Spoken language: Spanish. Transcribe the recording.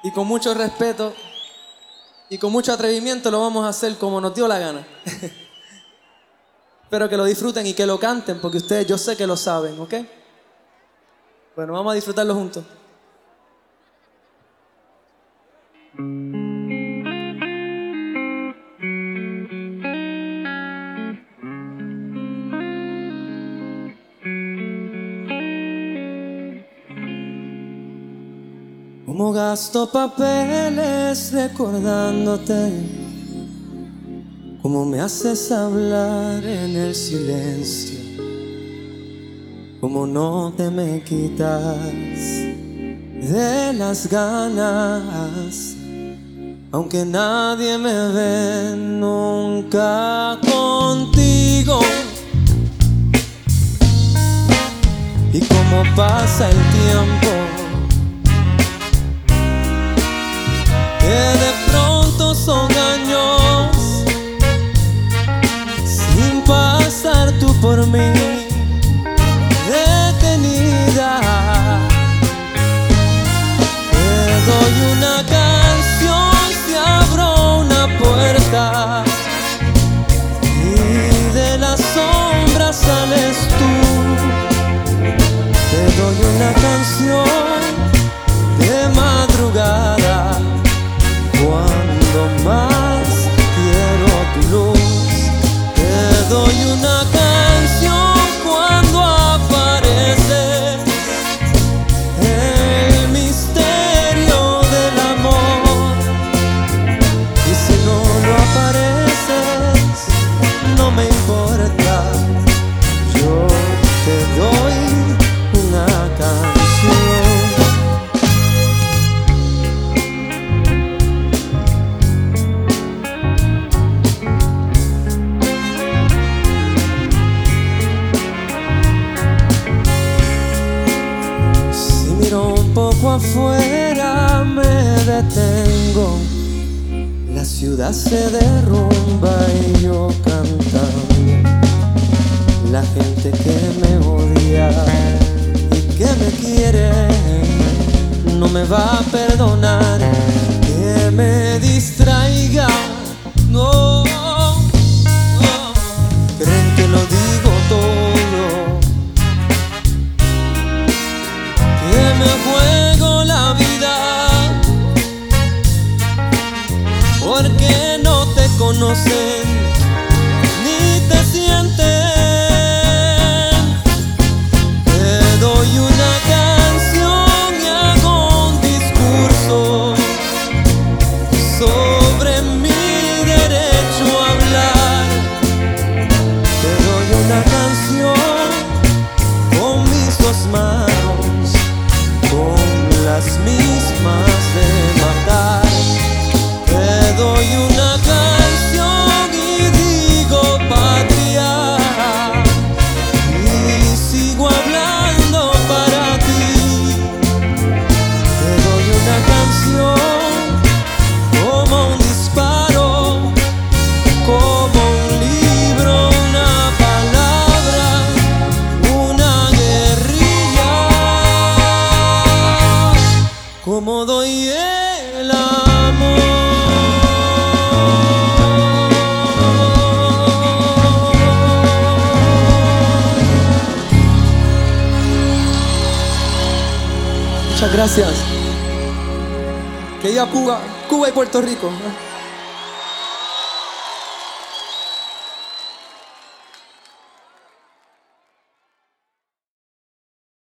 y con mucho respeto y con mucho atrevimiento lo vamos a hacer como nos dio la gana. Espero que lo disfruten y que lo canten, porque ustedes yo sé que lo saben, ¿ok? Bueno, vamos a disfrutarlo juntos. Como gasto papeles recordándote, como me haces hablar en el silencio, como no te me quitas de las ganas, aunque nadie me ve nunca contigo. Y como pasa el tiempo, que de pronto son años sin pasar tú por mí detenida. Te doy una canción si abro una puerta y de las sombras sales tú. Te doy una canción de madrugada cuando más quiero tu luz. Te doy una canción cuando apareces, el misterio del amor. Y si no lo apareces, no me importa, yo te doy una canción. Un poco afuera me detengo, la ciudad se derrumba y yo cantando. La gente que me odia y que me quiere no me va a perdonar que me distraiga. No, no. Creen que lo digo todo, que me juego la vida, porque no te conocen ni te sienten. Te doy una canción y hago un discurso sobre mi derecho a hablar. Te doy una canción con mis dos manos, con las mismas de matar. Te doy una canción y digo patria, y sigo hablando para ti. Te doy una canción como un disparo, como un libro, una palabra, una guerrilla. Como doy el amor. Muchas gracias. Que viva Cuba, Cuba y Puerto Rico.